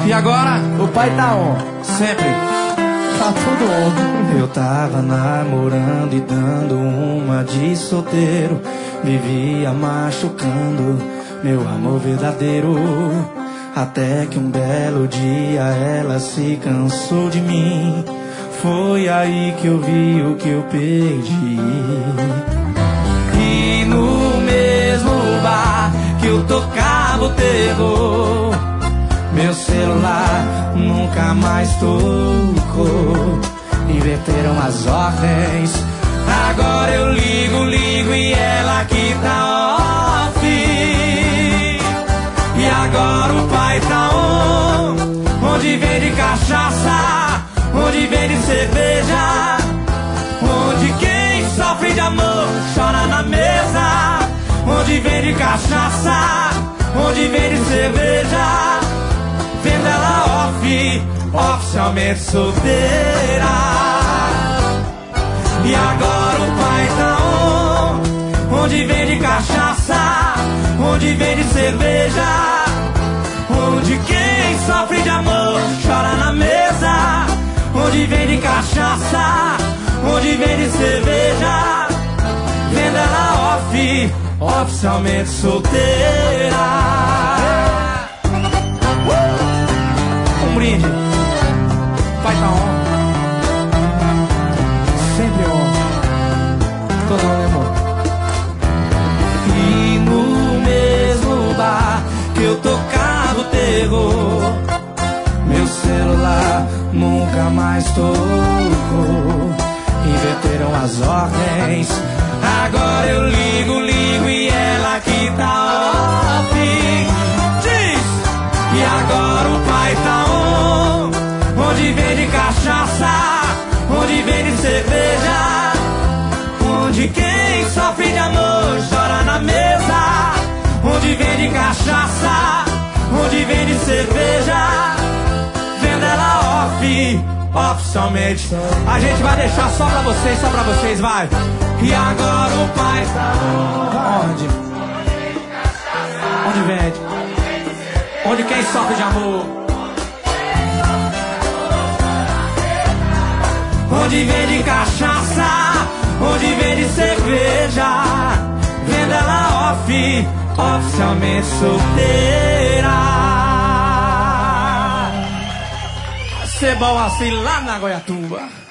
E agora? O pai tá on. Sempre. Tá tudo on. Eu tava namorando e dando uma de solteiro. Vivia machucando meu amor verdadeiro. Até que um belo dia ela se cansou de mim. Foi aí que eu vi o que eu perdi. E no mesmo bar que eu tocava o terror, meu celular nunca mais tocou. Inverteram as ordens. Agora eu ligo e ela que tá off. E agora o pai tá on. Onde vende cachaça, onde vende cerveja, onde quem sofre de amor chora na mesa. Onde vende cachaça, onde vende cerveja, vendo ela off, oficialmente solteira. E agora o pai tá on. Onde vende cachaça, onde vende cerveja, onde quem sofre de amor chora na mesa. Onde vende cachaça, onde vende cerveja, vendo ela off, oficialmente solteira. Um brinde. Pai tá on. Sempre on. Tô não, né, amor? E no mesmo bar que eu tocava o terror, meu celular nunca mais tocou. Inverteram as ordens. Agora eu ligo e ela que tá off. Diz! E agora o pai tá on. Onde vende cachaça, onde vende cerveja, onde quem sofre de amor chora na mesa. Onde vende cachaça, onde vende cerveja, vendo ela off, oficialmente. A gente vai deixar só pra vocês, vai. E agora o pai tá Onde? Onde vende? Onde quem sofre de amor? onde vende cachaça, onde vende cerveja, vendo ela off, oficialmente solteira. Ser bom assim lá na Goiatuba.